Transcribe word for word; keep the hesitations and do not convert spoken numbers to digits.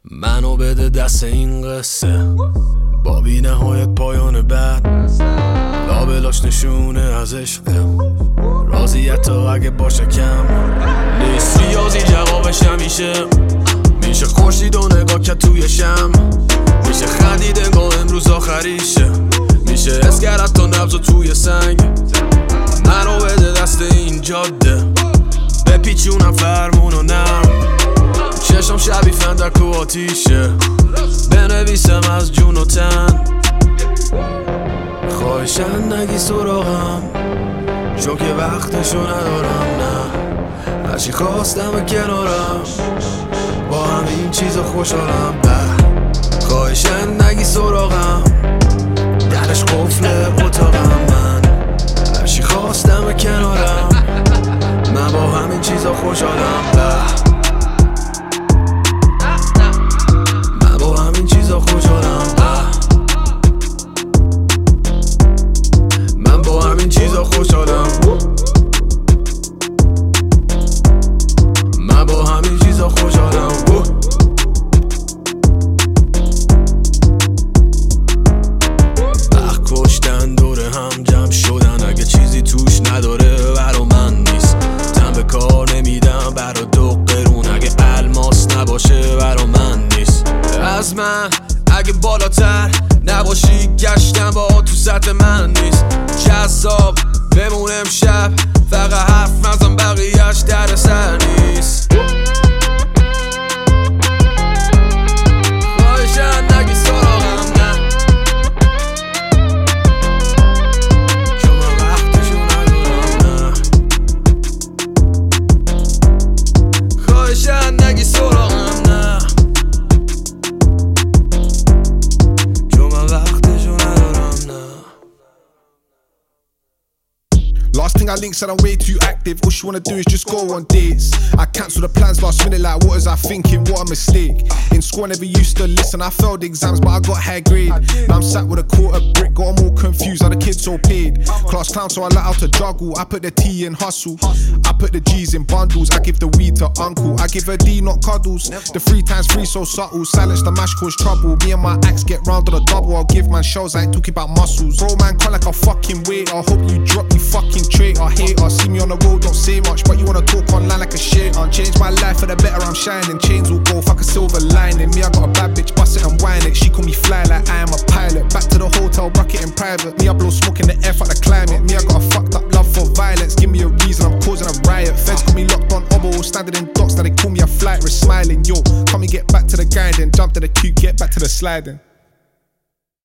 منو بده دست این قصه با بی نهایت پایان بعد لابلاش نشونه از عشقه راضیت اگه باشه کم نیست ریاضی جوابش همیشه میشه خورشید و نگاه که توی شم میشه خندید انگاه امروز آخریشه میشه حس کرد تا نبض و توی سنگ منو بده دست این جاده بپیچونم فرمون و نرم چشم شبیه فندک و آتیشه بنویسم از جون و تن خواهشن نگی سراغم چون که وقتشو ندارم نه هرچی خواستم کنارم با همین چیزا خوشحالم به خواهشن نگی سراغم درش قفل اتاقم من هرچی خواستم کنارم من با همین چیزا خوشحالم به خوشحالم من با همین چیزا خوشحالم من با همین چیزا خوشحالم وقت کشتن دور هم جمع شدن اگه چیزی توش نداره برا من نیست تن به کار نمیدم برا دو قرون اگه الماس نباشه برا من نیست از من اگه بالاتر نباشی گشتن با تو سطح من نیست جذاب بمون امشب فقط حرف نزن بقیهش در سر نیست خواهشن نگی سراغم نه چون من وقتشو ندارم نه خواهشن نگی سراغم نه Last thing I linked said I'm way too active. All she wanna do is just go on dates. I cancelled the plans last minute like what was I thinking, what a mistake. In school I never used to listen, I failed exams but I got high grade. Now I'm sat with a quarter brick, got them all confused how the kids so paid. Class clown so I let out to juggle, I put the T in hustle. I put the G's in bundles, I give the weed to uncle. I give her D not cuddles, the three times three so subtle. Silence the mash cause trouble, me and my axe get round on a double. I'll give man shows, I ain't talking about muscles. Bro man call like a fucking waiter, I hope you drop you fucking traitor, hater. See me on the road, don't say much, but you wanna talk online like a shit. I'll change my life for the better, I'm shining. Chains will go, fuck a silver lining. Me, I got a bad bitch, bust it and whine it. She call me fly like I am a pilot. Back to the hotel, bucket in private. Me, I blow smoke in the air, fuck the climate. Me, I got a fucked up love for violence. Give me a reason, I'm causing a riot. Feds got me locked on obo, standing in docks, now they call me a flight risk. Smiling, yo, come and get back to the grinding. Jump to the queue, get back to the sliding.